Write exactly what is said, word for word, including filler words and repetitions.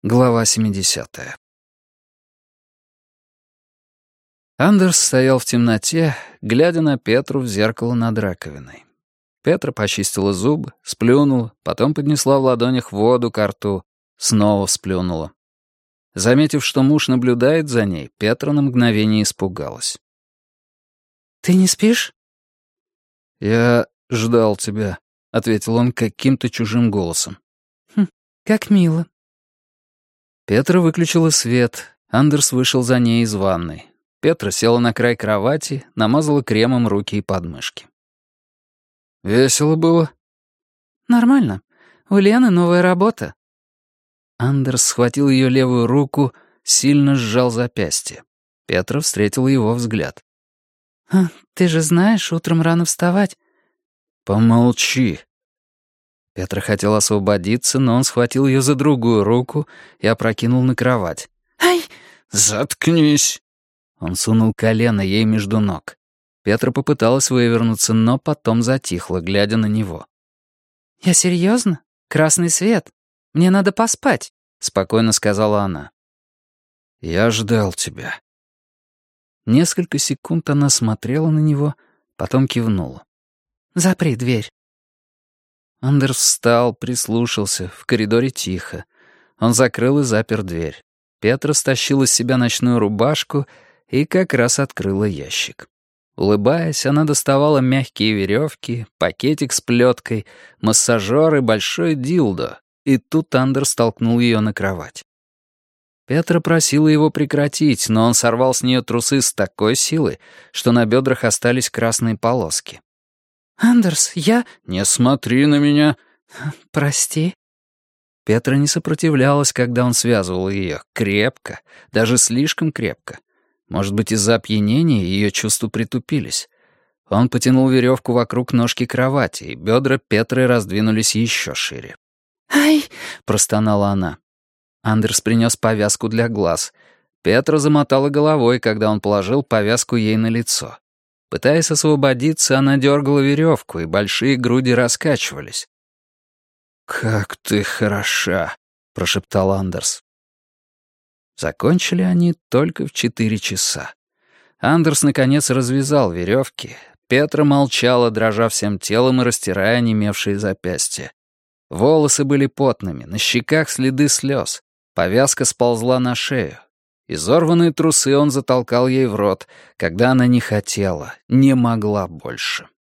Глава семидесятая. Андерс стоял в темноте, глядя на Петру в зеркало над раковиной. Петра почистила зубы, сплюнула, потом поднесла в ладонях воду ко рту, снова сплюнула. Заметив, что муж наблюдает за ней, Петра на мгновение испугалась. «Ты не спишь?» «Я ждал тебя», — ответил он каким-то чужим голосом. «Хм, как мило». Петра выключила свет. Андерс вышел за ней из ванной. Петра села на край кровати, намазала кремом руки и подмышки. «Весело было?» «Нормально. У Лены новая работа». Андерс схватил ее левую руку, сильно сжал запястье. Петра встретила его взгляд. А, «Ты же знаешь, утром рано вставать». «Помолчи». Петра хотел освободиться, но он схватил ее за другую руку и опрокинул на кровать. «Ай!» «Заткнись!» Он сунул колено ей между ног. Петра попыталась вывернуться, но потом затихла, глядя на него. «Я серьезно? Красный свет. Мне надо поспать», — спокойно сказала она. «Я ждал тебя». Несколько секунд она смотрела на него, потом кивнула. «Запри дверь». Андерс встал, прислушался. В коридоре тихо. Он закрыл и запер дверь. Петра стащила с себя ночную рубашку и как раз открыла ящик. Улыбаясь, она доставала мягкие веревки, пакетик с плеткой, массажер и большой дилдо, и тут Андерс толкнул ее на кровать. Петра просила его прекратить, но он сорвал с нее трусы с такой силой, что на бедрах остались красные полоски. «Андерс, я...» «Не смотри на меня!» «Прости». Петра не сопротивлялась, когда он связывал ее. Крепко, даже слишком крепко. Может быть, из-за опьянения ее чувства притупились. Он потянул веревку вокруг ножки кровати, и бедра Петры раздвинулись еще шире. «Ай!» — простонала она. Андерс принес повязку для глаз. Петра замотала головой, когда он положил повязку ей на лицо. Пытаясь освободиться, она дергала веревку, и большие груди раскачивались. «Как ты хороша!» — прошептал Андерс. Закончили они только в четыре часа. Андерс, наконец, развязал веревки. Петра молчала, дрожа всем телом и растирая онемевшие запястья. Волосы были потными, на щеках следы слез. Повязка сползла на шею. Изорванные трусы он затолкал ей в рот, когда она не хотела, не могла больше.